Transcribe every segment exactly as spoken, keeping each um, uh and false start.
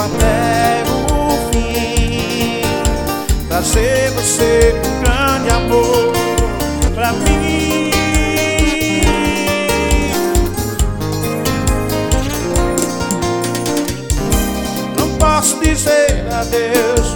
até o fim, trazer você com grande amor pra mim. Não posso dizer adeus,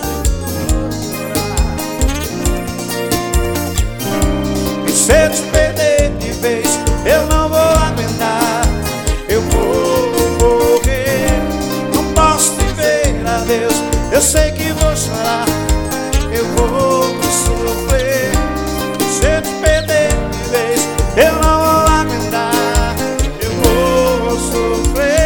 e se eu te perder de vez, eu não vou aguentar, eu vou morrer. Não posso te ver adeus, eu sei que vou chorar, eu vou sofrer. Se eu te perder de vez, eu não vou aguentar, eu vou sofrer.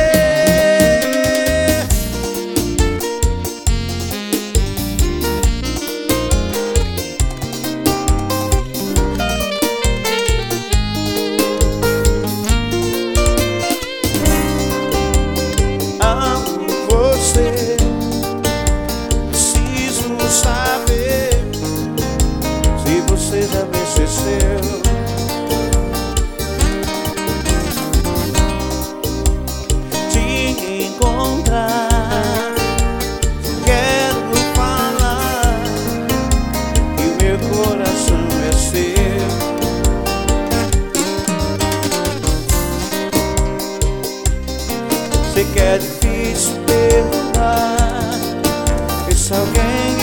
Amo você, preciso saber se você já me esqueceu. Te encontrar, quero falar que o meu coração é seu. Sei que é difícil perdoar esse alguém